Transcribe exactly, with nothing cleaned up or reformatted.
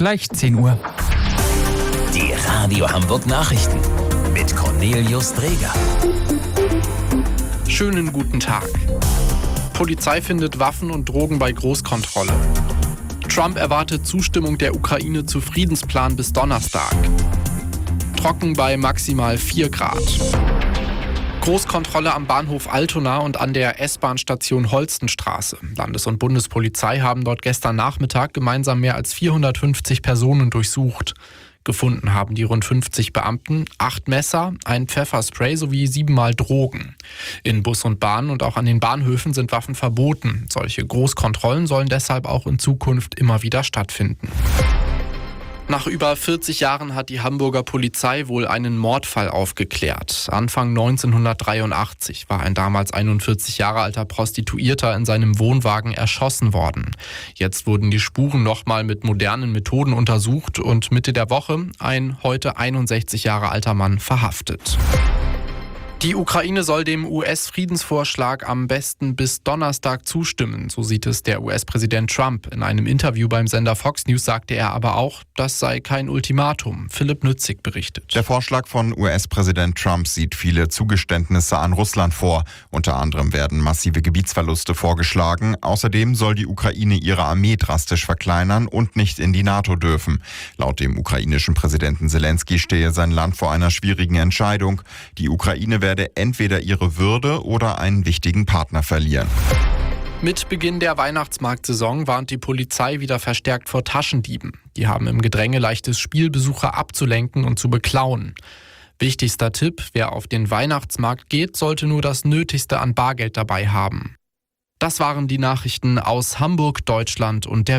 gleich zehn Uhr. Die Radio Hamburg Nachrichten mit Cornelius Dreger. Schönen guten Tag. Polizei findet Waffen und Drogen bei Großkontrolle. Trump erwartet Zustimmung der Ukraine zu Friedensplan bis Donnerstag. Trocken bei maximal vier Grad. Großkontrolle am Bahnhof Altona und an der S-Bahn-Station Holstenstraße. Landes- und Bundespolizei haben dort gestern Nachmittag gemeinsam mehr als vierhundertfünfzig Personen durchsucht. Gefunden haben die rund fünfzig Beamten acht Messer, ein Pfefferspray sowie siebenmal Drogen. In Bus und Bahn und auch an den Bahnhöfen sind Waffen verboten. Solche Großkontrollen sollen deshalb auch in Zukunft immer wieder stattfinden. Nach über vierzig Jahren hat die Hamburger Polizei wohl einen Mordfall aufgeklärt. Anfang neunzehnhundertdreiundachtzig war ein damals einundvierzig Jahre alter Prostituierter in seinem Wohnwagen erschossen worden. Jetzt wurden die Spuren nochmal mit modernen Methoden untersucht und Mitte der Woche ein heute einundsechzig Jahre alter Mann verhaftet. Die Ukraine soll dem U S-Friedensvorschlag am besten bis Donnerstag zustimmen, so sieht es der U S-Präsident Trump. In einem Interview beim Sender Fox News sagte er aber auch, das sei kein Ultimatum. Philipp Nützig berichtet. Der Vorschlag von U S-Präsident Trump sieht viele Zugeständnisse an Russland vor. Unter anderem werden massive Gebietsverluste vorgeschlagen. Außerdem soll die Ukraine ihre Armee drastisch verkleinern und nicht in die NATO dürfen. Laut dem ukrainischen Präsidenten Zelensky stehe sein Land vor einer schwierigen Entscheidung. Die Ukraine werde entweder ihre Würde oder einen wichtigen Partner verlieren. Mit Beginn der Weihnachtsmarktsaison warnt die Polizei wieder verstärkt vor Taschendieben. Die haben im Gedränge leichtes Spiel, Besucher abzulenken und zu beklauen. Wichtigster Tipp, wer auf den Weihnachtsmarkt geht, sollte nur das Nötigste an Bargeld dabei haben. Das waren die Nachrichten aus Hamburg, Deutschland und der